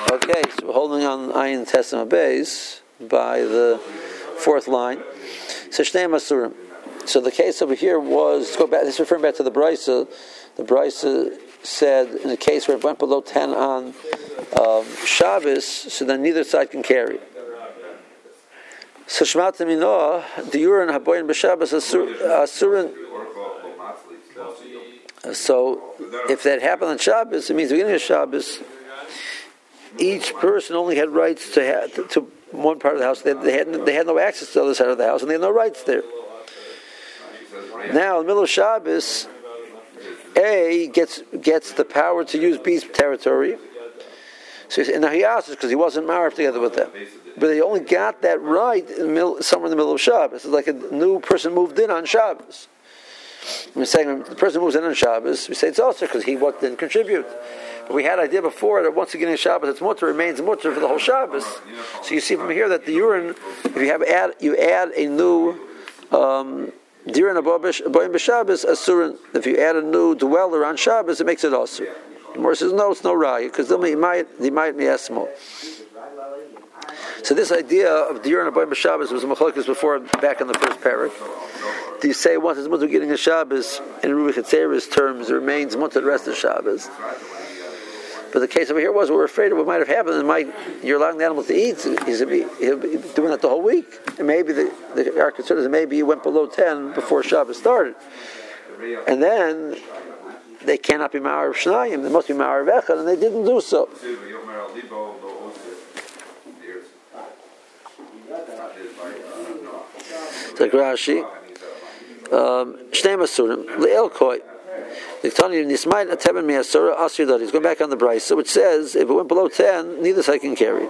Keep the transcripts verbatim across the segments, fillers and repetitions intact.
Okay, so we're holding on Ayin Tesima Beis by the fourth line. So Shnei Masurim. So the case over here was, let's go back, this is referring back to the Brisa. The Brisa said in a case where it went below ten on um, Shabbos, so then neither side can carry. So Shmata Minoah, the Urin Haboyin B'Shabbos Asurin. So if that happened on Shabbos, it means the beginning of Shabbos, each person only had rights to have, to one part of the house. They, they had they had no access to the other side of the house, and they had no rights there. Now, in the middle of Shabbos, A gets gets the power to use B's territory. So and now he asks because he wasn't married together with them, but he only got that right in the middle, somewhere in the middle of Shabbos. It's like a new person moved in on Shabbos. We're saying when the person moves in on Shabbos, we say it's also because he what didn't contribute. But we had an idea before that once again in Shabbos, it's mutter remains mutter for the whole Shabbos. So you see from here that the urine, if you have add, you add a new um, dirin aboyim b'Shabbos asurin. If you add a new dweller on Shabbos, it makes it asur. The Gemara says no, it's no raya because then he might he might be asmo. So this idea of dirin aboyim b'Shabbos was a machlokes before back in the first parak. Do you say once it's mutter getting a Shabbos in Rubi Chetzeres terms, it remains mutter the rest of Shabbos? But the case over here was we're afraid of what might have happened. And might you're allowing the animal to eat. He's be, he'll be doing that the whole week. And maybe the, the our concern is maybe he went below ten before Shabbos started, and then they cannot be ma'ar of shnayim. They must be ma'ar of echad, and they didn't do so. It's like Rashi. Shnei masurim le'el koi. He's going back on the Brisa, which says if it went below ten, neither side can carry.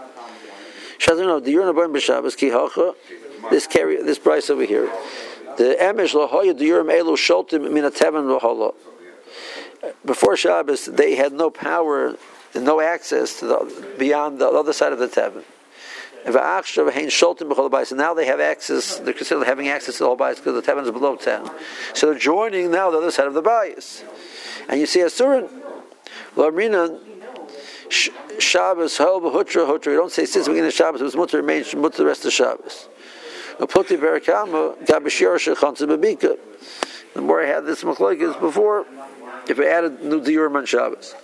This carry this Brisa over here. The Emesh lahoya diurim elu sholtim min hateven lahola. Before Shabbos, they had no power and no access to the beyond the other side of the teven. And now they have access, they're considered having access to the whole bias because the teven is below ten. So they're joining now the other side of the bias. And you see Asurin, Lamrina, Shabbos, Hol, Hutra, Hutra. You don't say since the beginning of Shabbos, it was mutter, remains mutter the rest of Shabbos. Puti Berakama, Gabashir, Shechansa, Babika. The more I had this machlokes before, if I added new diurim on Shabbos.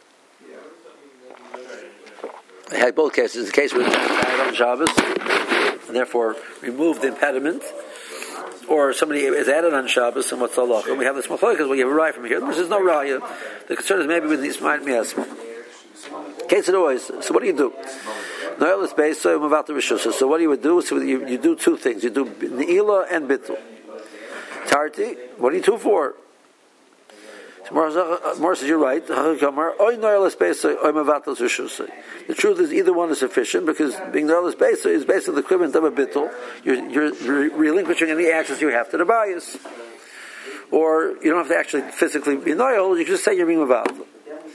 I had both cases. The case where it's added on Shabbos, and therefore remove the impediment, or somebody is added on Shabbos, and what's the halacha? And we have this machlokes. We have a raya from here. This is no raya. The concern is maybe with these might be asma. Case it always. So what do you do? So what do you do? So you, you do two things. You do ne'ilah and bittul. Tarti. What are you two for? More says you're right. The truth is either one is sufficient because being noilus besa is basically the equivalent of a bittul. You're, you're re- relinquishing any access you have to the bias, or you don't have to actually physically be noil. You can just say you're being mevatel.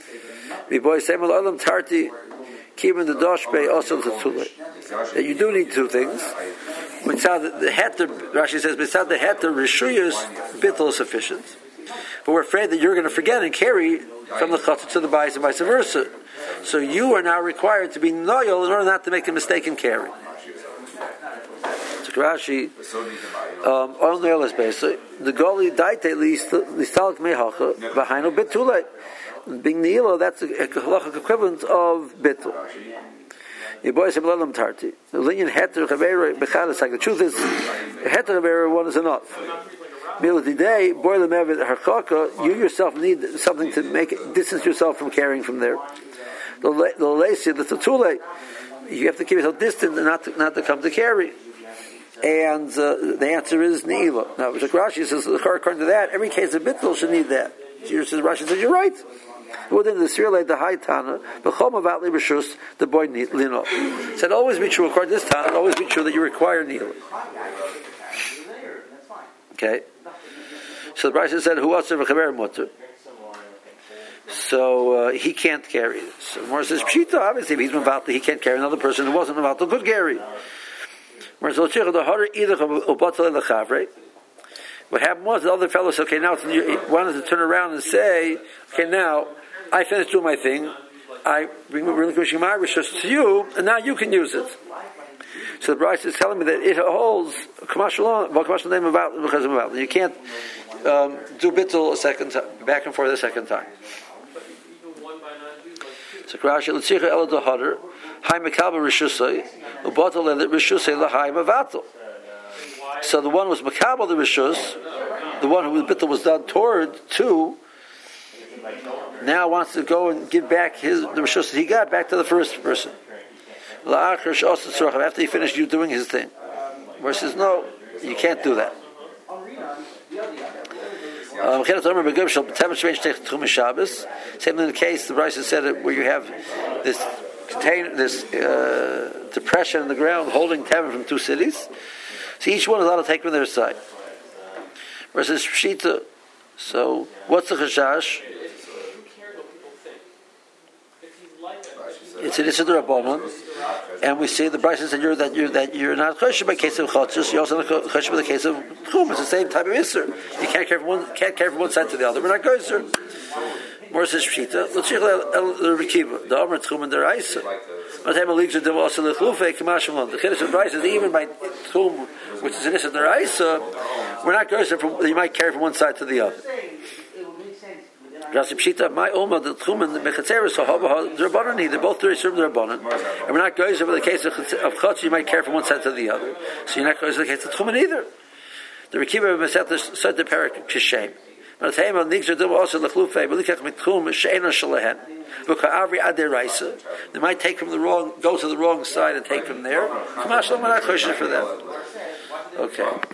That you do need two things. The heter, Rashi says, beside the heter rishuyus bittul is sufficient. But we're afraid that you're going to forget and carry from the chatzah to the bayis and vice versa. So you are now required to be noyal in order not to make a mistake and carry. So Rashi, um, on noyal is basically the goli daite listalek mehacha v'hainu bitulei. Being neilo, that's a halachic equivalent of bitul. Your boy said, "B'lam tarti." The linyan heter chavera b'chadas. Like the truth is, heter chavera one is enough. You yourself need something to make distance yourself from carrying from there. You have to keep yourself distant and not to, not to come to carry. And uh, the answer is ne'ilah. Now, Rashi says, according to that, every case of bittul should need that. Rashi says, you're right. Within the Sirle, the high Tana, the Chomavatli B'Shus, the boy Lino. Said, always be true, according to this Tana, always be true that you require ne'ilah. Okay? So the Brisa said, "Who else chaver mutter?" So uh, he can't carry. So Mor says, "Pshita." Obviously, if he's mevatel, he can't carry. Another person who wasn't mevatel could carry. Mor says, "The harder either ubatel the chavre." What happened was the other fellow said, "Okay, now he wanted to turn around and say, okay, now I finished doing my thing. I relinquishing my rishus to you, and now you can use it. So the Bryce is telling me that it holds commercial name about because of about. You can't um, do bittul a second time, back and forth a second time. So Rashi l'tzicha ela dahader hay mekabel rishusay ubatel le rishusay lahay mavatel. So the one was mekabel the rishus, the one who the bittul was done toward to, now wants to go and give back his the rishus that he got back to the first person. After he finished you doing his thing. Where he says, no, you can't do that. Um, same in the case, the Bryce said it, where you have this container, this uh, depression in the ground holding Tevin from two cities. So each one is allowed to take from their side. Versus Pshita. So what's the chashash? It's an Issa D'Rabbanan, and we see the Bryce said you're, that you're that you're not choshev by case of chotzus. You're also not choshev by the case of chum. It's the same type of Issa. You can't carry from one can't carry from one side to the other. We're not gozer. More says Pshita. L'tzich el Rekiva. The Amar Tchum and the Raisa. Not having leagues of also the Chlufe Kamashimon. The Chiddush of Bryce is even by Tchum, which is an Issa the Raisa. We're not gozer from. You might carry from one side to the other. Rasi Pshita, my Oma, the Tchum and the Mechatzeres, the Rabbanan, they're both very certain Rabbanan. And we're not going over the case of Chotz, you might care from one side to the other. So you're not going over the case of Tchumen either. The Rekiva of Meset said the Perak Kishem. But the Tema, Nigzer Dum also the Chlufe, but Likach Mitchum, She'ena Shalehen. V'ka'avri Adei Raisa. They might take from the wrong, go to the wrong side and take from there. Kamash, I'm not kosher for them. Okay.